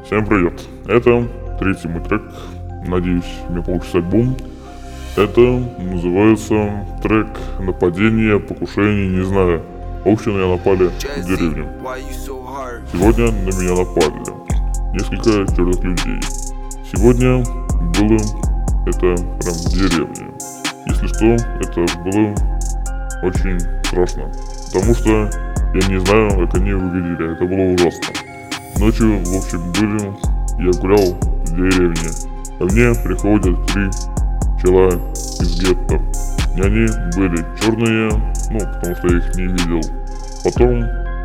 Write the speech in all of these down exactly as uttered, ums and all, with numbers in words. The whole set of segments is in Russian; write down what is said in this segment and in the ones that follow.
Всем привет! Это третий мой трек. Надеюсь, у меня получится альбом. Это называется трек «Нападение, покушение, не знаю». В общем, на меня напали в деревню. Сегодня на меня напали несколько черных людей. Сегодня было это прям в деревне. Если что, это было очень страшно. Потому что я не знаю, как они выглядели. Это было ужасно. Ночью, в общем, были, я гулял в деревне. Ко мне приходят три чела из гетто. И они были черные, ну, потому что я их не видел. Потом,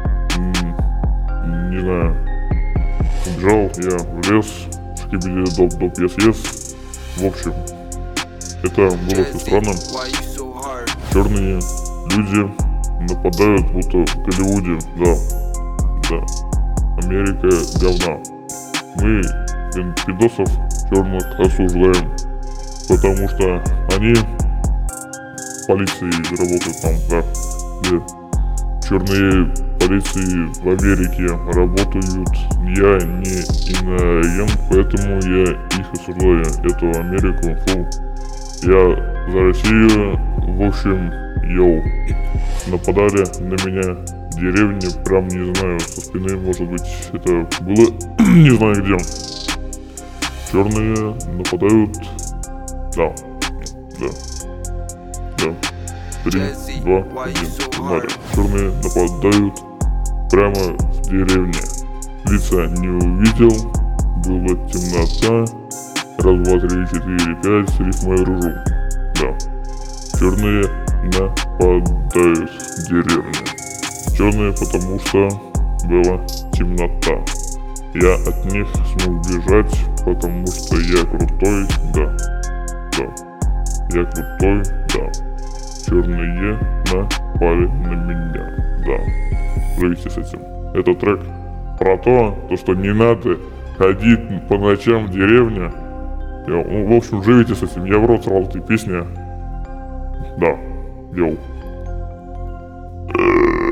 м- не знаю, убежал я в лес, скибиди доп доп ес ес. В общем, это было все странно. Черные люди нападают, будто в Голливуде, да, да. Америка говна. Мы пидосов черных осуждаем, потому что они в полиции работают там, да, где черные полиции в Америке работают. Я не иноагент, поэтому я их осуждаю, эту Америку. Фу. Я за Россию, в общем, йоу. Нападали на меня в деревне, прям не знаю, со спины, может быть, это было, не знаю где. Черные нападают, да, да, да, три, два, один, погнали. Черные нападают прямо в деревне. Лица не увидел, была темнота, раз, два, три, четыре, пять, рифмой дружу, да. Черные нападают в деревню. Черные, потому что была темнота. Я от них смог бежать, потому что я крутой, да, да. Я крутой, да. Черные напали на меня, да. Живите с этим. Это трек про то, то что не надо ходить по ночам в деревню. Я, ну, в общем, живите с этим. Я в рот сразу этой песни. Да, йоу.